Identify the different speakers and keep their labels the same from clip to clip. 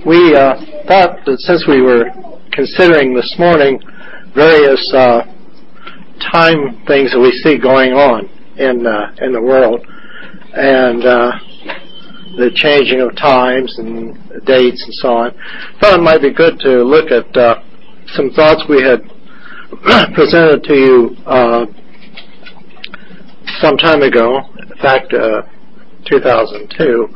Speaker 1: We thought that since we were considering this morning various time things that we see going on in the world, and the changing of times and dates and so on, thought it might be good to look at some thoughts we had presented to you some time ago, in fact 2002,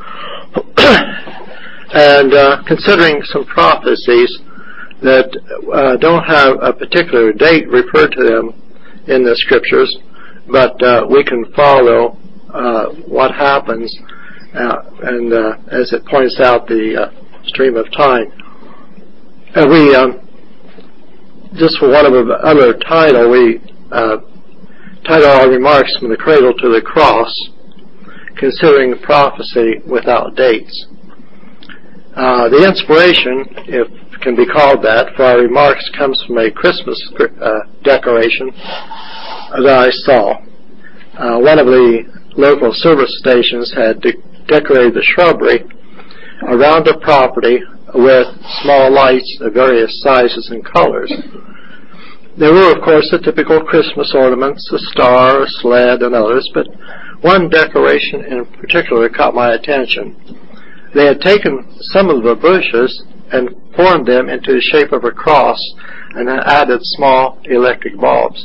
Speaker 1: and considering some prophecies that don't have a particular date referred to them in the scriptures, but we can follow what happens and as it points out the stream of time. And we just for one of the other title, we title our remarks From the Cradle to the Cross, considering prophecy without dates. The inspiration, if it can be called that, for our remarks comes from a Christmas decoration that I saw. One of the local service stations had decorated the shrubbery around the property with small lights of various sizes and colors. There were, of course, the typical Christmas ornaments, a star, a sled, and others, but one decoration in particular caught my attention. They had taken some of the bushes and formed them into the shape of a cross and then added small electric bulbs.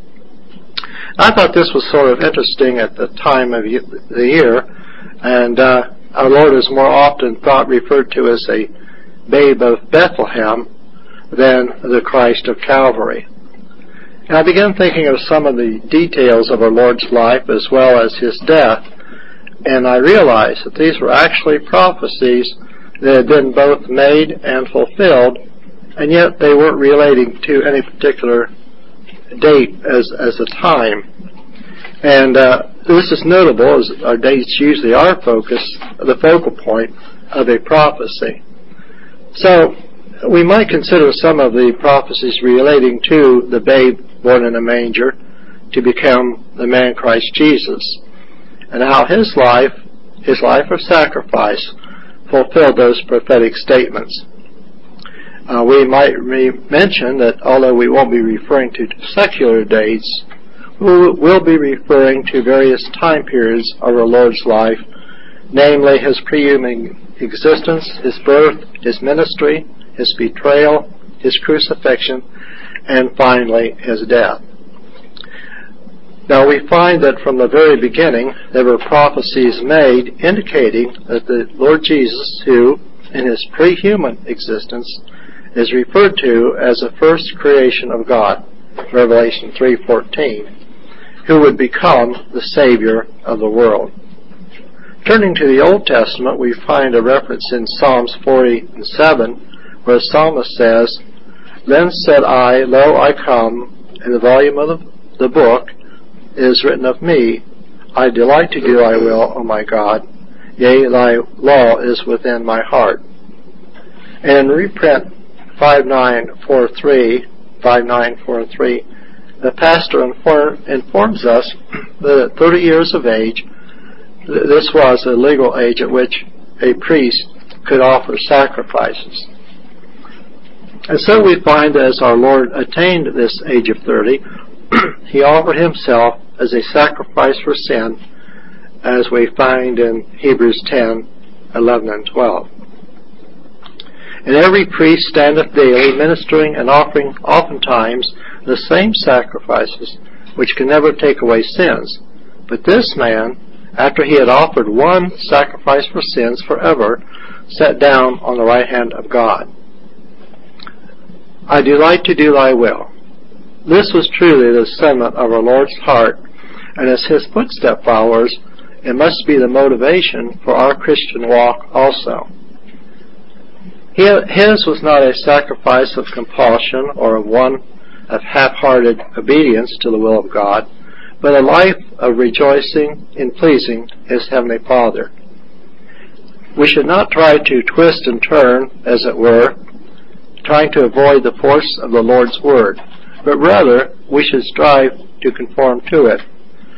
Speaker 1: I thought this was sort of interesting at the time of the year, and our Lord is more often referred to as a babe of Bethlehem than the Christ of Calvary. And I began thinking of some of the details of our Lord's life as well as his death, and I realized that these were actually prophecies that had been both made and fulfilled, and yet they weren't relating to any particular date as a time. And this is notable, as our dates usually are the focal point of a prophecy. So we might consider some of the prophecies relating to the babe born in a manger to become the man Christ Jesus, and how his life of sacrifice, fulfilled those prophetic statements. We might mention that although we won't be referring to secular dates, we'll be referring to various time periods of our Lord's life, namely his pre-human existence, his birth, his ministry, his betrayal, his crucifixion, and finally his death. Now we find that from the very beginning there were prophecies made indicating that the Lord Jesus, who in his pre-human existence is referred to as the first creation of God, Revelation 3:14, who would become the Savior of the world. Turning to the Old Testament, we find a reference in Psalms 47 where the psalmist says, "Then said I, Lo, I come, in the volume of the book is written of me, I delight to do thy will, O my God, yea, thy law is within my heart." And in reprint 5943, the pastor informs us that at 30 years of age, this was the legal age at which a priest could offer sacrifices. And so we find that as our Lord attained this age of 30, he offered himself as a sacrifice for sin, as we find in Hebrews 10:11 and 12. And every priest standeth daily, ministering and offering oftentimes the same sacrifices, which can never take away sins. But this man, after he had offered one sacrifice for sins forever, sat down on the right hand of God. I delight to do thy will. This was truly the sentiment of our Lord's heart, and as his footstep followers, it must be the motivation for our Christian walk also. His was not a sacrifice of compulsion or one of half-hearted obedience to the will of God, but a life of rejoicing in pleasing his Heavenly Father. We should not try to twist and turn, as it were, trying to avoid the force of the Lord's Word, but rather we should strive to conform to it.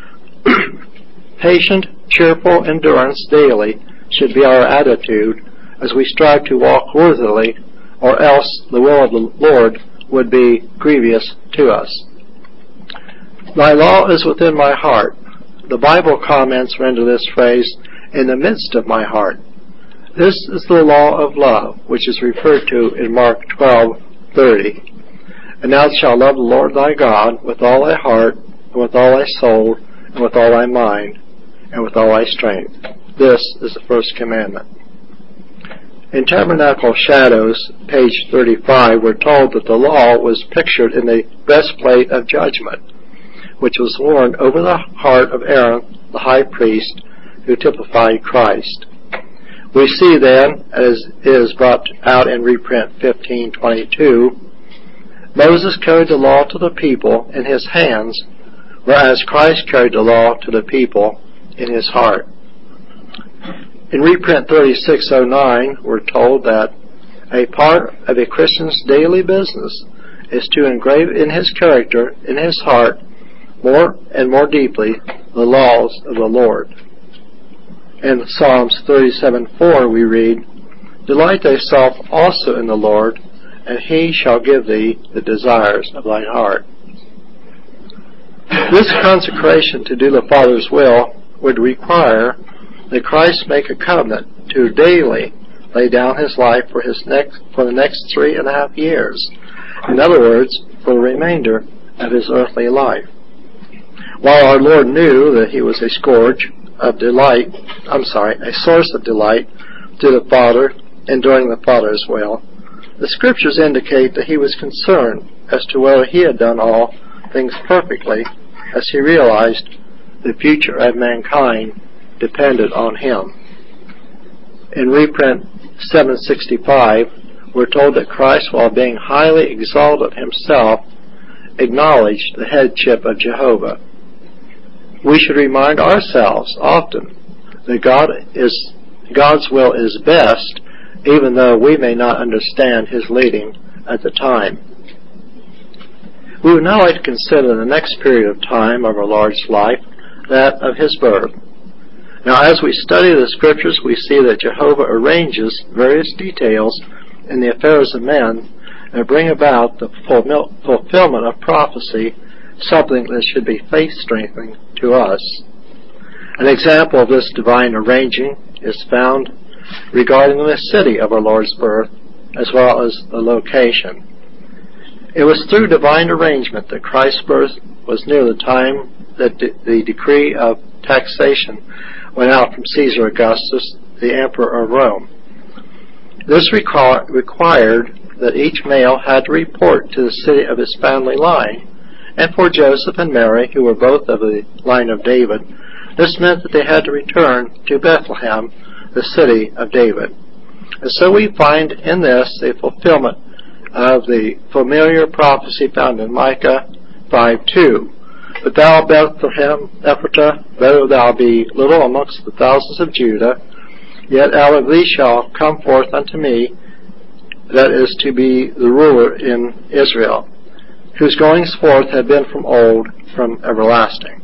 Speaker 1: Patient, cheerful endurance daily should be our attitude as we strive to walk worthily, or else the will of the Lord would be grievous to us. Thy law is within my heart. The Bible comments render this phrase, in the midst of my heart. This is the law of love, which is referred to in Mark 12:30. And thou shalt love the Lord thy God with all thy heart, and with all thy soul, and with all thy mind, and with all thy strength. This is the first commandment. In Tabernacle Shadows, page 35, we're told that the law was pictured in the breastplate of judgment, which was worn over the heart of Aaron, the high priest, who typified Christ. We see then, as is brought out in reprint 15:22, Moses carried the law to the people in his hands, whereas Christ carried the law to the people in his heart. In reprint 3609, we're told that a part of a Christian's daily business is to engrave in his character, in his heart, more and more deeply, the laws of the Lord. In Psalms 37:4 we read, Delight thyself also in the Lord, and he shall give thee the desires of thine heart. This consecration to do the Father's will would require that Christ make a covenant to daily lay down his life for the next 3.5 years. In other words, for the remainder of his earthly life. While our Lord knew that he was a source of delight to the Father in doing the Father's will, the Scriptures indicate that he was concerned as to whether he had done all things perfectly, as he realized the future of mankind depended on him. In reprint 765, we're told that Christ, while being highly exalted himself, acknowledged the headship of Jehovah. We should remind ourselves often that God's will is best, even though we may not understand his leading at the time. We would now like to consider the next period of time of our Lord's life, that of his birth. Now, as we study the Scriptures, we see that Jehovah arranges various details in the affairs of men that bring about the fulfillment of prophecy, something that should be faith-strengthening to us. An example of this divine arranging is found regarding the city of our Lord's birth, as well as the location. It was through divine arrangement that Christ's birth was near the time that the decree of taxation went out from Caesar Augustus, the Emperor of Rome. This required that each male had to report to the city of his family line, and for Joseph and Mary, who were both of the line of David, this meant that they had to return to Bethlehem, the city of David. And so we find in this a fulfillment of the familiar prophecy found in Micah 5:2. But thou, Bethlehem Ephratah, though thou be little amongst the thousands of Judah, yet out of thee shall come forth unto me, that is to be the ruler in Israel, whose goings forth have been from old, from everlasting.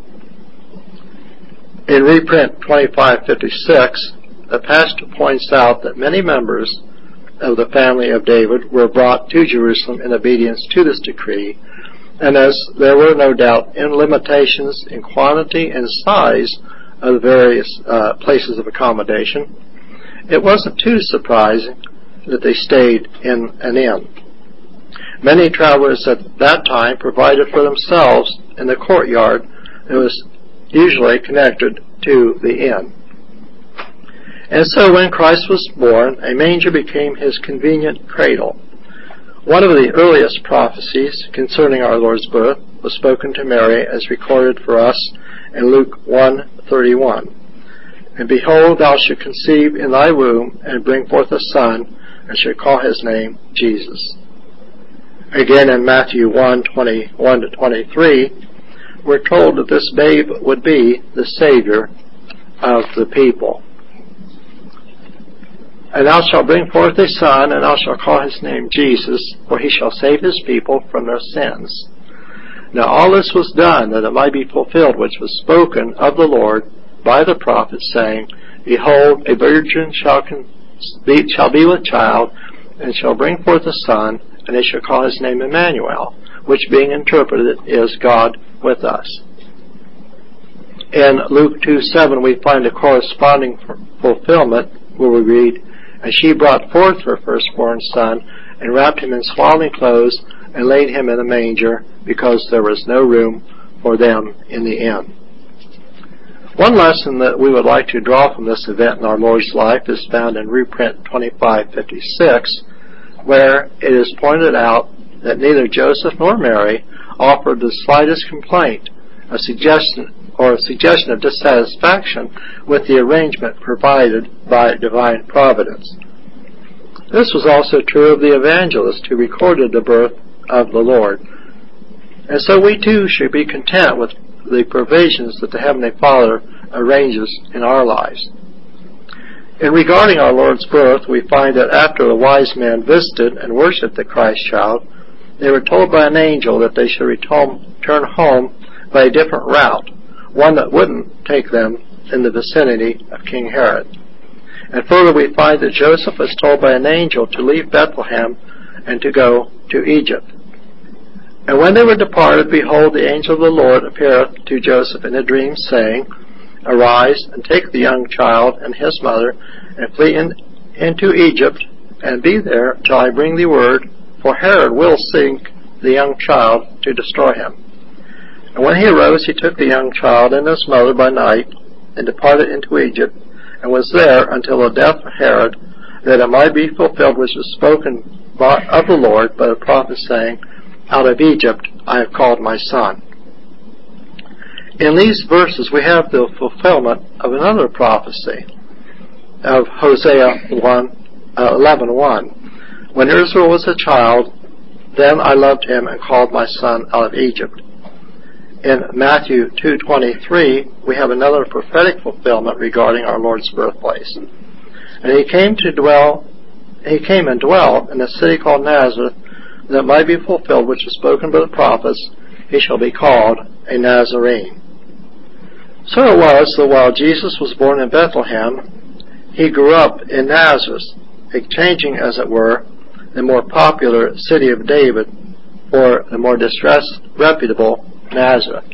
Speaker 1: In reprint 2556, the pastor points out that many members of the family of David were brought to Jerusalem in obedience to this decree, and as there were no doubt limitations in quantity and size of the various places of accommodation, it wasn't too surprising that they stayed in an inn. Many travelers at that time provided for themselves in the courtyard that was usually connected to the inn. And so when Christ was born, a manger became his convenient cradle. One of the earliest prophecies concerning our Lord's birth was spoken to Mary as recorded for us in Luke 1:31. And behold, thou shalt conceive in thy womb, and bring forth a son, and shalt call his name Jesus. Again in Matthew 1:21-23, we're told that this babe would be the Savior of the people. And thou shalt bring forth a son, and thou shalt call his name Jesus, for he shall save his people from their sins. Now all this was done that it might be fulfilled which was spoken of the Lord by the prophet, saying, Behold, a virgin shall shall be with child, and shall bring forth a son, and they shall call his name Emmanuel, which being interpreted is God with us. In Luke 2:7 we find a corresponding fulfillment where we read, "And she brought forth her firstborn son, and wrapped him in swaddling clothes, and laid him in a manger, because there was no room for them in the inn." One lesson that we would like to draw from this event in our Lord's life is found in reprint 2556, where it is pointed out that neither Joseph nor Mary offered the slightest complaint, a suggestion of dissatisfaction with the arrangement provided by divine providence. This was also true of the evangelist who recorded the birth of the Lord. And so we too should be content with the provisions that the Heavenly Father arranges in our lives. In regarding our Lord's birth, we find that after the wise men visited and worshipped the Christ child, they were told by an angel that they should return home by a different route, one that wouldn't take them in the vicinity of King Herod. And further, we find that Joseph was told by an angel to leave Bethlehem and to go to Egypt. And when they were departed, behold, the angel of the Lord appeareth to Joseph in a dream, saying, Arise, and take the young child and his mother, and flee into Egypt, and be there till I bring thee word, for Herod will seek the young child to destroy him. And when he arose, he took the young child and his mother by night, and departed into Egypt, and was there until the death of Herod, that it might be fulfilled which was spoken of the Lord by the prophet, saying, Out of Egypt I have called my son. In these verses we have the fulfillment of another prophecy of Hosea 11:1. When Israel was a child, then I loved him and called my son out of Egypt. In Matthew 2:23, we have another prophetic fulfillment regarding our Lord's birthplace. And he came and dwelt in a city called Nazareth, that it might be fulfilled which was spoken by the prophets, he shall be called a Nazarene. So it was that while Jesus was born in Bethlehem, he grew up in Nazareth, exchanging, as it were, the more popular city of David for the more disreputable Nazareth.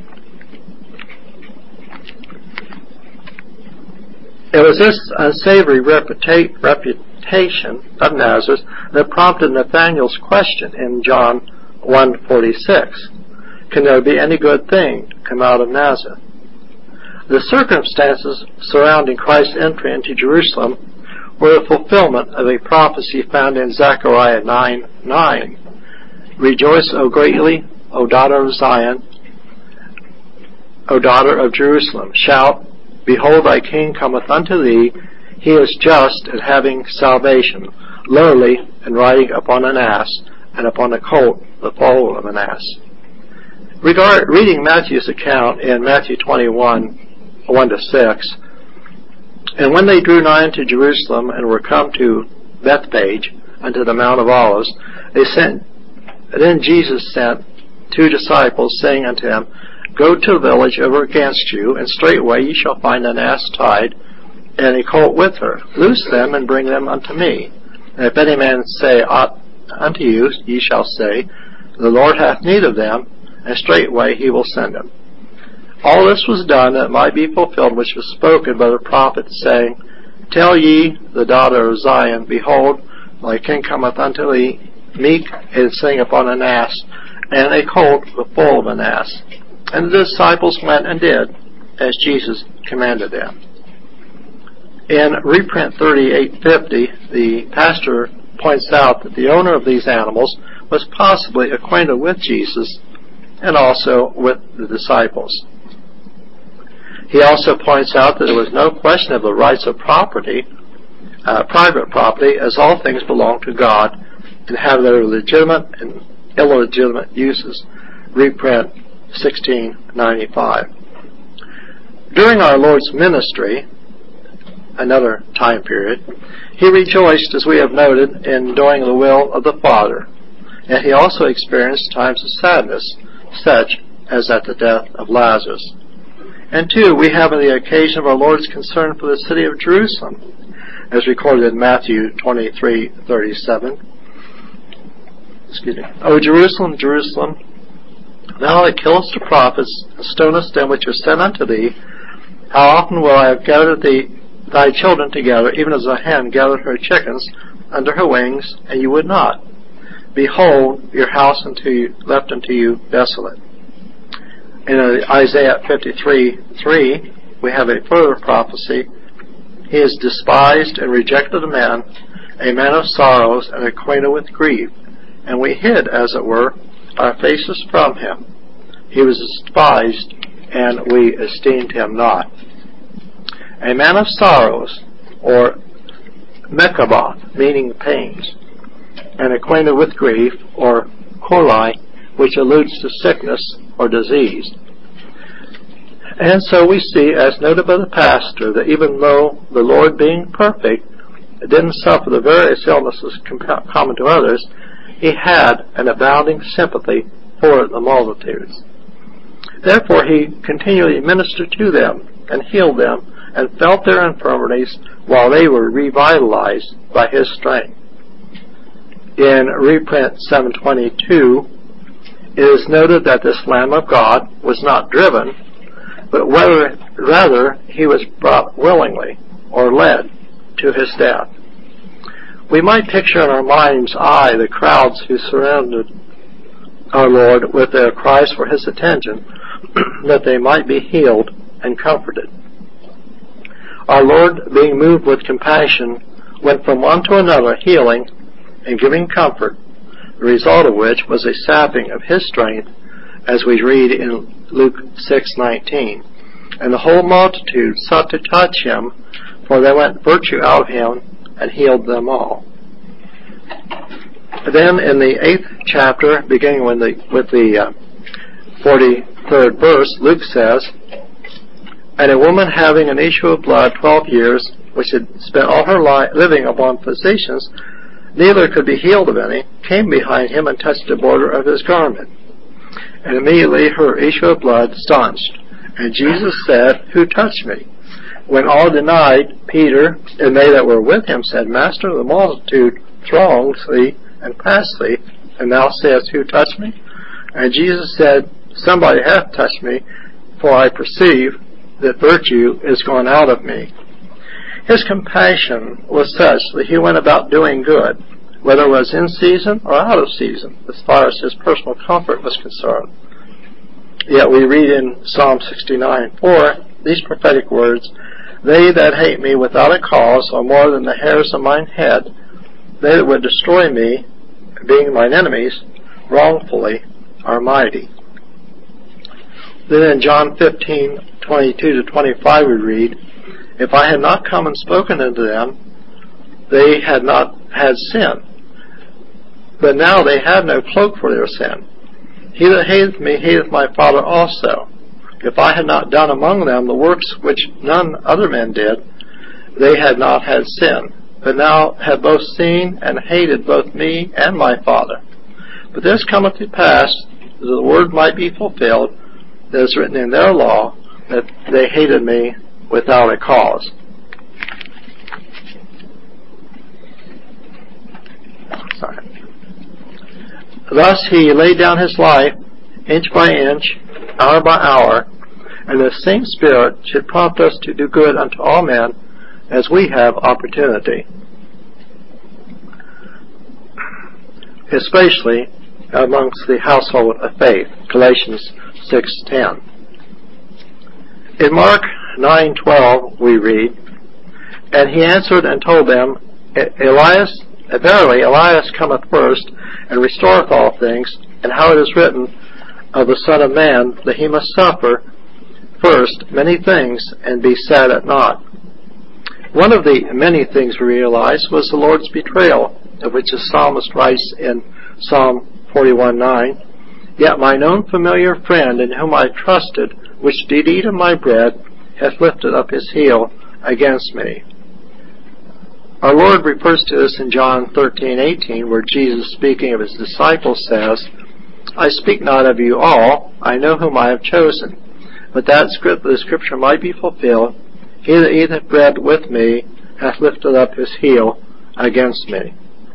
Speaker 1: It was this unsavory reputation of Nazareth that prompted Nathanael's question in John 1:46. Can there be any good thing to come out of Nazareth? The circumstances surrounding Christ's entry into Jerusalem were the fulfillment of a prophecy found in Zechariah 9:9. Rejoice, O greatly, O daughter of Zion, O daughter of Jerusalem. Shout, Behold, thy king cometh unto thee. He is just and having salvation, lowly and riding upon an ass, and upon a colt, the foal of an ass. Reading Matthew's account in Matthew 21:1-6, and when they drew nigh unto Jerusalem and were come to Bethphage unto the Mount of Olives, then Jesus sent 2 disciples, saying unto him, Go to the village over against you, and straightway ye shall find an ass tied, and a colt with her. Loose them, and bring them unto me. And if any man say aught unto you, ye shall say, The Lord hath need of them, and straightway he will send them. All this was done that it might be fulfilled which was spoken by the prophet, saying, Tell ye the daughter of Zion, Behold, thy king cometh unto thee, meek and sitting upon an ass, and a colt the foal of an ass. And the disciples went and did as Jesus commanded them. In reprint 3850, the pastor points out that the owner of these animals was possibly acquainted with Jesus and also with the disciples. He also points out that there was no question of the rights of property, private property, as all things belong to God and have their legitimate and illegitimate uses. Reprint 1695. During our Lord's ministry, another time period, he rejoiced, as we have noted, in doing the will of the Father, and he also experienced times of sadness, such as at the death of Lazarus. And 2, we have on the occasion of our Lord's concern for the city of Jerusalem, as recorded in Matthew 23:37. O Jerusalem, Jerusalem, thou that killest the prophets, and stonest them which are sent unto thee, how often will I have gathered thy children together, even as a hen gathereth her chickens under her wings, and you would not. Behold, your house left unto you desolate. In Isaiah 53:3, we have a further prophecy. He is despised and rejected of man, a man of sorrows and acquainted with grief. And we hid, as it were, our faces from him. He was despised, and we esteemed him not. A man of sorrows, or mekaboth, meaning pains, and acquainted with grief, or coli, which alludes to sickness or disease. And so we see, as noted by the pastor, that even though the Lord, being perfect, didn't suffer the various illnesses common to others, he had an abounding sympathy for the multitudes. Therefore he continually ministered to them and healed them and felt their infirmities while they were revitalized by his strength. In reprint 722, it is noted that this Lamb of God was not driven, but rather he was brought willingly or led to his death. We might picture in our mind's eye the crowds who surrounded our Lord with their cries for his attention, that they might be healed and comforted. Our Lord, being moved with compassion, went from one to another, healing and giving comfort, the result of which was a sapping of his strength, as we read in Luke 6:19. And the whole multitude sought to touch him, for they went virtue out of him, and healed them all. Then in the 8th chapter, beginning with the 43rd verse, Luke says, And a woman having an issue of blood 12 years, which had spent all her life living upon physicians, neither could be healed of any, came behind him and touched the border of his garment. And immediately her issue of blood staunched. And Jesus said, Who touched me? When all denied, Peter and they that were with him said, Master, the multitude throngs thee and pass thee, and thou sayest, Who touched me? And Jesus said, Somebody hath touched me, for I perceive that virtue is gone out of me. His compassion was such that he went about doing good, whether it was in season or out of season, as far as his personal comfort was concerned. Yet we read in Psalm 69:4 these prophetic words, They that hate me without a cause are more than the hairs of mine head. They that would destroy me, being mine enemies, wrongfully are mighty. Then in John 15:22-25 we read, If I had not come and spoken unto them, they had not had sin. But now they have no cloak for their sin. He that hateth me hateth my Father also. If I had not done among them the works which none other men did, they had not had sin. But now have both seen and hated both me and my Father. But this cometh to pass, that the word might be fulfilled, that is written in their law, that they hated me without a cause. Thus he laid down his life, inch by inch, hour by hour, and the same Spirit should prompt us to do good unto all men as we have opportunity, especially amongst the household of faith. Galatians 6:10. In Mark 9:12 we read, And he answered and told them, Verily Elias cometh first, and restoreth all things, and how it is written of the Son of Man, that he must suffer first many things, and be sad at naught. One of the many things we realize was the Lord's betrayal, of which the psalmist writes in Psalm 41:9, Yet mine own familiar friend, in whom I trusted, which did eat of my bread, hath lifted up his heel against me. Our Lord refers to this in John 13:18, where Jesus, speaking of his disciples, says, I speak not of you all, I know whom I have chosen. But that the scripture might be fulfilled, He that eateth bread with me hath lifted up his heel against me.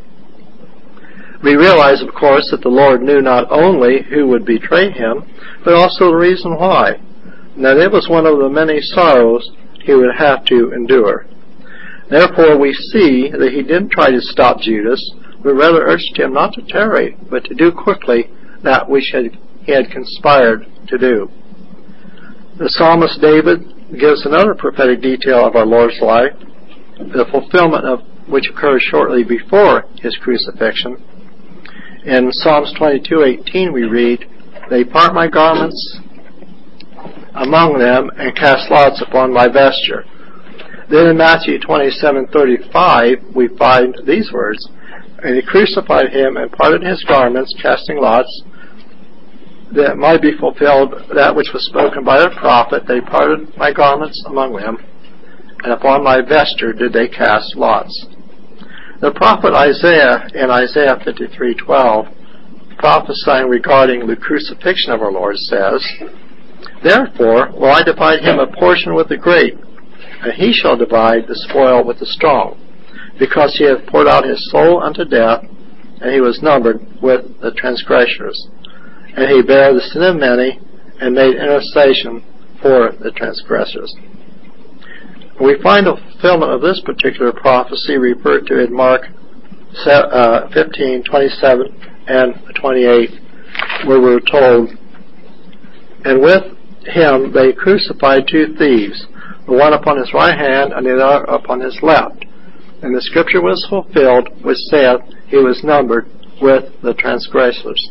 Speaker 1: We realize, of course, that the Lord knew not only who would betray him, but also the reason why. Now, it was one of the many sorrows he would have to endure. Therefore, we see that he didn't try to stop Judas, but rather urged him not to tarry, but to do quickly that which he had conspired to do. The psalmist David gives another prophetic detail of our Lord's life, the fulfillment of which occurs shortly before his crucifixion. In Psalms 22:18 we read, "They part my garments among them and cast lots upon my vesture." Then in Matthew 27:35 we find these words, "And they crucified him and parted his garments, casting lots, that it might be fulfilled that which was spoken by the prophet, they parted my garments among them, and upon my vesture did they cast lots." The prophet Isaiah in Isaiah 53:12, prophesying regarding the crucifixion of our Lord, says, "Therefore will I divide him a portion with the great, and he shall divide the spoil with the strong, because he hath poured out his soul unto death, and he was numbered with the transgressors. And he bare the sin of many, and made intercession for the transgressors." We find the fulfillment of this particular prophecy referred to in Mark 15:27 and 28, where we're told, "And with him they crucified two thieves, the one upon his right hand and the other upon his left. And the scripture was fulfilled, which saith, He was numbered with the transgressors."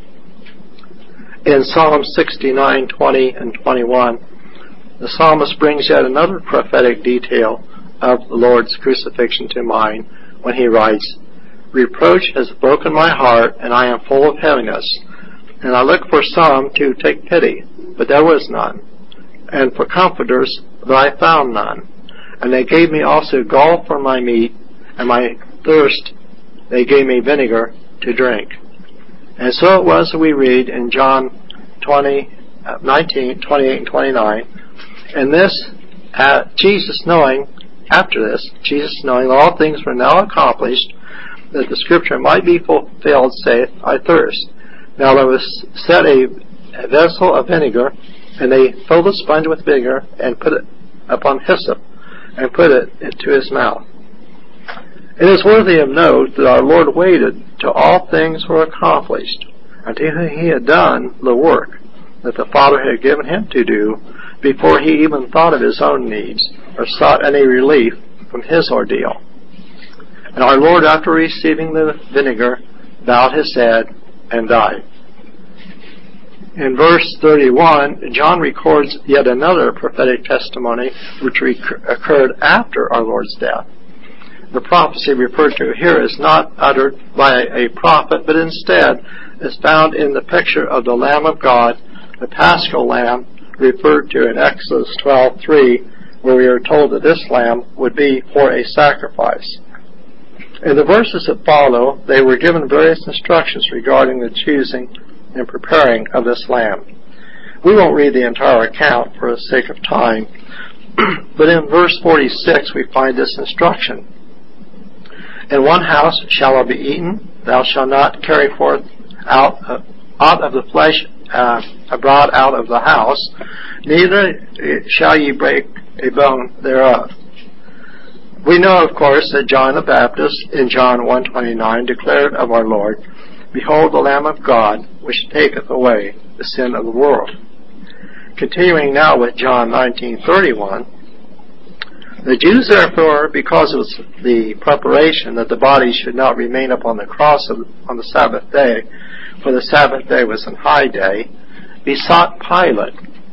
Speaker 1: In Psalm 69:20 and 21, the psalmist brings yet another prophetic detail of the Lord's crucifixion to mind when he writes, "Reproach has broken my heart, and I am full of heaviness. And I looked for some to take pity, but there was none. And for comforters, but I found none. And they gave me also gall for my meat, and my thirst they gave me vinegar to drink." And so it was that we read in John 19:28 and 29, "And this, Jesus knowing that all things were now accomplished, that the scripture might be fulfilled, saith, I thirst. Now there was set a vessel of vinegar, and they filled a sponge with vinegar, and put it upon hyssop, and put it into his mouth." It is worthy of note that our Lord waited till all things were accomplished, until he had done the work that the Father had given him to do, before he even thought of his own needs, or sought any relief from his ordeal. And our Lord, after receiving the vinegar, bowed his head and died. In verse 31, John records yet another prophetic testimony which occurred after our Lord's death. The prophecy referred to here is not uttered by a prophet, but instead is found in the picture of the Lamb of God, the Paschal Lamb, referred to in Exodus 12:3, where we are told that this lamb would be for a sacrifice. In the verses that follow, they were given various instructions regarding the choosing and preparing of this lamb. We won't read the entire account for the sake of time, but in verse 46 we find this instruction. "In one house shall it be eaten. Thou shalt not carry forth out of the flesh abroad out of the house, neither shall ye break a bone thereof." We know, of course, that John the Baptist in John 1:29 declared of our Lord, "Behold the Lamb of God, which taketh away the sin of the world." Continuing now with John 19:31, "The Jews therefore, because of the preparation that the body should not remain upon the cross on the Sabbath day, for the Sabbath day was an high day, besought Pilate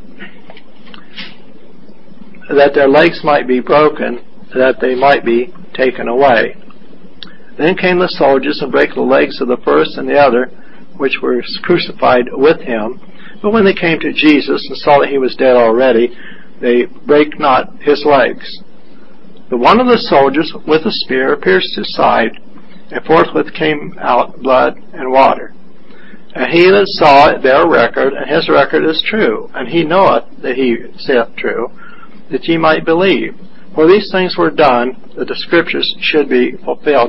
Speaker 1: that their legs might be broken, that they might be taken away. Then came the soldiers and brake the legs of the first and the other, which were crucified with him. But when they came to Jesus and saw that he was dead already, they brake not his legs. But one of the soldiers with a spear pierced his side, and forthwith came out blood and water. And he that saw it bare record, and his record is true, and he knoweth that he saith true, that ye might believe. For these things were done, that the Scriptures should be fulfilled.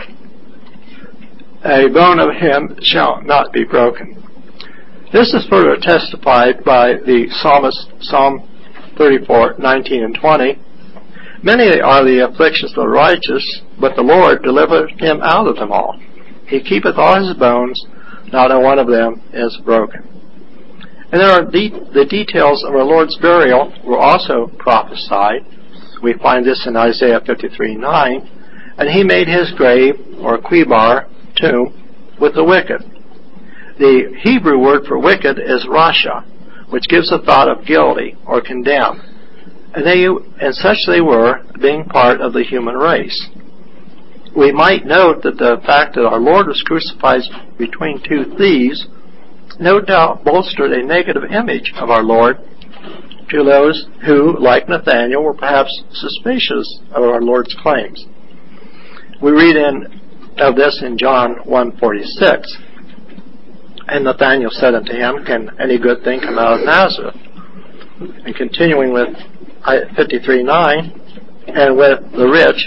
Speaker 1: A bone of him shall not be broken. This is further testified by the psalmist, Psalm 34, 19 and 20. Many are the afflictions of the righteous, but the Lord delivereth him out of them all. He keepeth all his bones, not a one of them is broken. And there are the details of our Lord's burial were also prophesied. We find this in Isaiah 53:9. And he made his grave, or quibar, tomb, with the wicked. The Hebrew word for wicked is rasha, which gives a thought of guilty or condemned. And such they were, being part of the human race. We might note that the fact that our Lord was crucified between two thieves no doubt bolstered a negative image of our Lord to those who, like Nathanael, were perhaps suspicious of our Lord's claims. We read of this in John 1:46. And Nathanael said unto him, Can any good thing come out of Nazareth? And continuing with 53:9, and with the rich,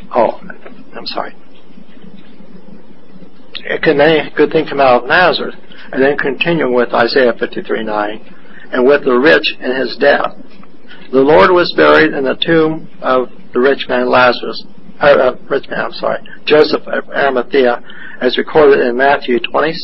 Speaker 1: Can any good thing come out of Nazareth? And then continuing with Isaiah 53:9, and with the rich in his death. The Lord was buried in the tomb of the rich man Joseph of Arimathea, as recorded in Matthew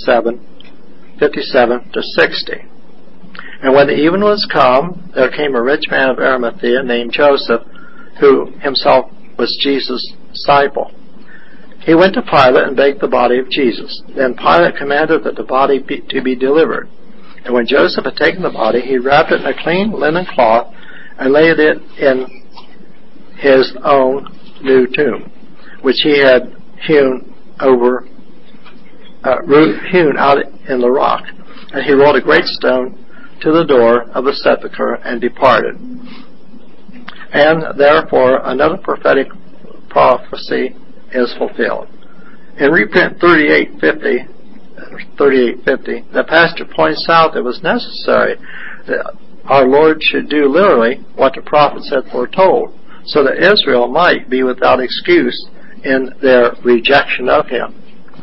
Speaker 1: 27:57-60. And when the even was come, there came a rich man of Arimathea named Joseph, who himself was Jesus' disciple. He went to Pilate and begged the body of Jesus. Then Pilate commanded that the body to be delivered. And when Joseph had taken the body, he wrapped it in a clean linen cloth and laid it in his own new tomb, which he had hewn out in the rock. And he rolled a great stone to the door of the sepulchre and departed. And therefore another prophetic prophecy is fulfilled. In reprint 3850, the pastor points out that it was necessary that our Lord should do literally what the prophets had foretold, so that Israel might be without excuse in their rejection of him.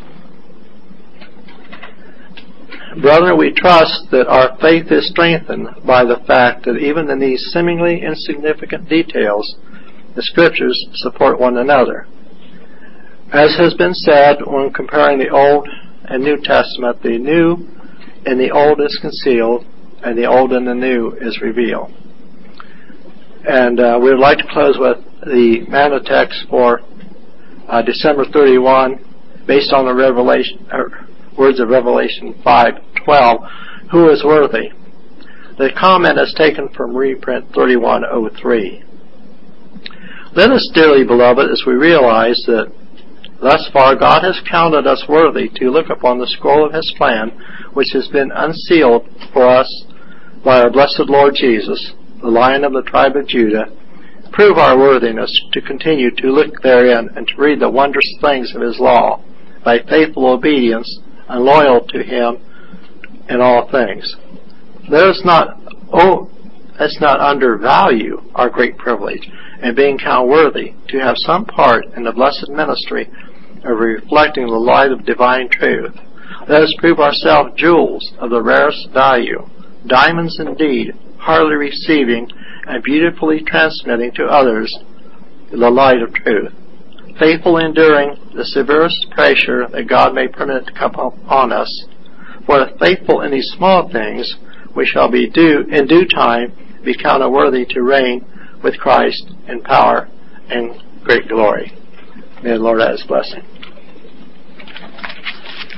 Speaker 1: Brethren, we trust that our faith is strengthened by the fact that even in these seemingly insignificant details, the Scriptures support one another. As has been said when comparing the Old and New Testament, the new in the Old is concealed, and the Old in the New is revealed. And we would like to close with the manna text for December 31, based on the words of Revelation 5:12, who is worthy? The comment is taken from reprint 3103. Let us, dearly beloved, as we realize that thus far God has counted us worthy to look upon the scroll of His plan, which has been unsealed for us by our blessed Lord Jesus, the Lion of the tribe of Judah, prove our worthiness to continue to look therein and to read the wondrous things of His law by faithful obedience and loyal to Him in all things. Let's not undervalue our great privilege and being counted worthy to have some part in the blessed ministry of reflecting the light of divine truth. Let us prove ourselves jewels of the rarest value, diamonds indeed, hardly receiving and beautifully transmitting to others the light of truth, faithful enduring the severest pressure that God may permit to come upon us. For if faithful in these small things, we shall be in due time be counted worthy to reign with Christ in power and great glory. May the Lord add His blessing.